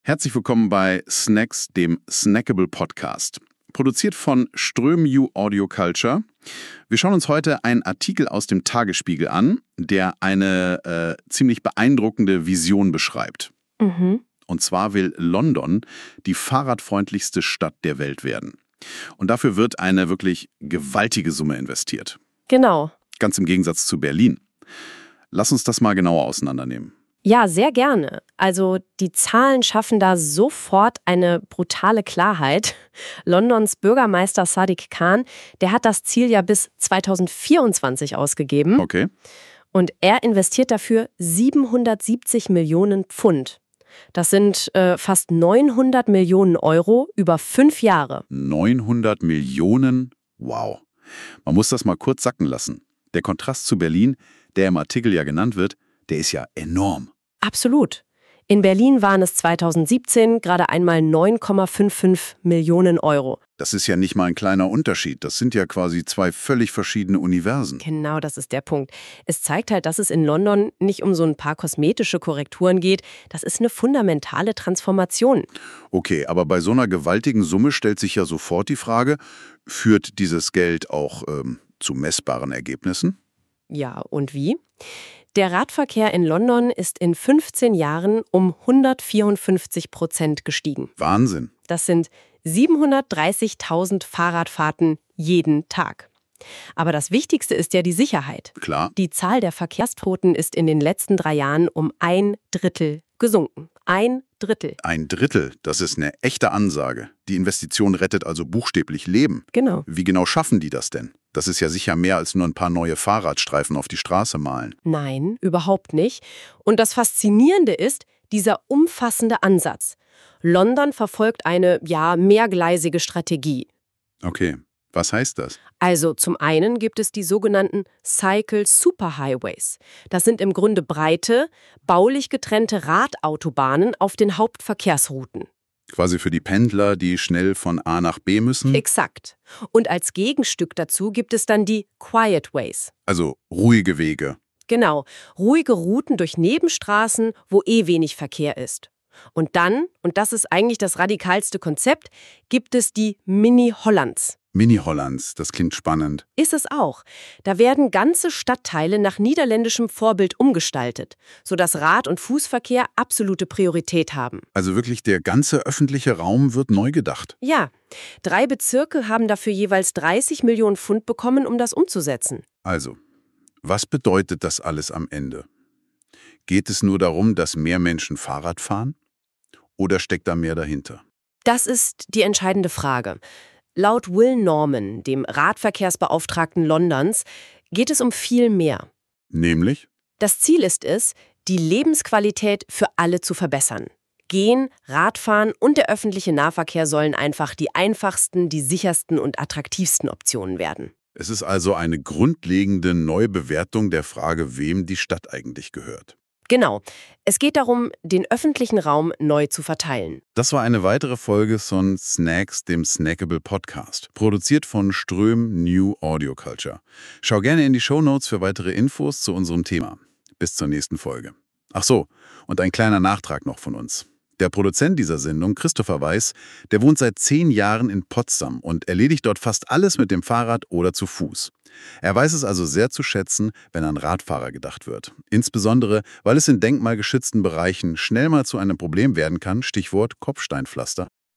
Herzlich willkommen bei Snacks, dem Snackable Podcast. Produziert von Ström New Audio Culture. Wir schauen uns heute einen Artikel aus dem Tagesspiegel an, der eine ziemlich beeindruckende Vision beschreibt. Und zwar will London die fahrradfreundlichste Stadt der Welt werden. Und dafür wird eine wirklich gewaltige Summe investiert. Genau. Ganz im Gegensatz zu Berlin. Lass uns das mal genauer auseinandernehmen. Ja, sehr gerne. Also die Zahlen schaffen da sofort eine brutale Klarheit. Londons Bürgermeister Sadiq Khan, der hat das Ziel ja bis 2024 ausgegeben. Okay. Und er investiert dafür 770 Millionen Pfund. Das sind fast 900 Millionen Euro über 5 Jahre. 900 Millionen? Wow. Man muss das mal kurz sacken lassen. Der Kontrast zu Berlin, der im Artikel ja genannt wird, der ist ja enorm. Absolut. In Berlin waren es 2017 gerade einmal 9,55 Millionen Euro. Das ist ja nicht mal ein kleiner Unterschied. Das sind ja quasi zwei völlig verschiedene Universen. Genau, das ist der Punkt. Es zeigt halt, dass es in London nicht um so ein paar kosmetische Korrekturen geht. Das ist eine fundamentale Transformation. Okay, aber bei so einer gewaltigen Summe stellt sich ja sofort die Frage, führt dieses Geld auch zu messbaren Ergebnissen? Ja, und wie? Der Radverkehr in London ist in 15 Jahren um 154% gestiegen. Wahnsinn. Das sind 730.000 Fahrradfahrten jeden Tag. Aber das Wichtigste ist ja die Sicherheit. Klar. Die Zahl der Verkehrstoten ist in den letzten 3 Jahren um 1/3 gesunken. 1/3. 1/3, das ist eine echte Ansage. Die Investition rettet also buchstäblich Leben. Genau. Wie genau schaffen die das denn? Das ist ja sicher mehr als nur ein paar neue Fahrradstreifen auf die Straße malen. Nein, überhaupt nicht. Und das Faszinierende ist dieser umfassende Ansatz. London verfolgt eine, mehrgleisige Strategie. Okay, was heißt das? Also zum einen gibt es die sogenannten Cycle Superhighways. Das sind im Grunde breite, baulich getrennte Radautobahnen auf den Hauptverkehrsrouten. Quasi für die Pendler, die schnell von A nach B müssen? Exakt. Und als Gegenstück dazu gibt es dann die Quiet Ways. Also ruhige Wege. Genau, ruhige Routen durch Nebenstraßen, wo wenig Verkehr ist. Und dann, und das ist eigentlich das radikalste Konzept, gibt es die Mini-Hollands. Mini-Hollands, das klingt spannend. Ist es auch. Da werden ganze Stadtteile nach niederländischem Vorbild umgestaltet, sodass Rad- und Fußverkehr absolute Priorität haben. Also wirklich der ganze öffentliche Raum wird neu gedacht. Ja, 3 Bezirke haben dafür jeweils 30 Millionen Pfund bekommen, um das umzusetzen. Also, was bedeutet das alles am Ende? Geht es nur darum, dass mehr Menschen Fahrrad fahren? Oder steckt da mehr dahinter? Das ist die entscheidende Frage. Laut Will Norman, dem Radverkehrsbeauftragten Londons, geht es um viel mehr. Nämlich? Das Ziel ist es, die Lebensqualität für alle zu verbessern. Gehen, Radfahren und der öffentliche Nahverkehr sollen einfach die einfachsten, die sichersten und attraktivsten Optionen werden. Es ist also eine grundlegende Neubewertung der Frage, wem die Stadt eigentlich gehört. Genau. Es geht darum, den öffentlichen Raum neu zu verteilen. Das war eine weitere Folge von Snacks, dem Snackable Podcast, produziert von Ström New Audio Culture. Schau gerne in die Shownotes für weitere Infos zu unserem Thema. Bis zur nächsten Folge. Ach so, und ein kleiner Nachtrag noch von uns. Der Produzent dieser Sendung, Christopher Weiß, der wohnt seit 10 Jahren in Potsdam und erledigt dort fast alles mit dem Fahrrad oder zu Fuß. Er weiß es also sehr zu schätzen, wenn an Radfahrer gedacht wird. Insbesondere, weil es in denkmalgeschützten Bereichen schnell mal zu einem Problem werden kann, Stichwort Kopfsteinpflaster.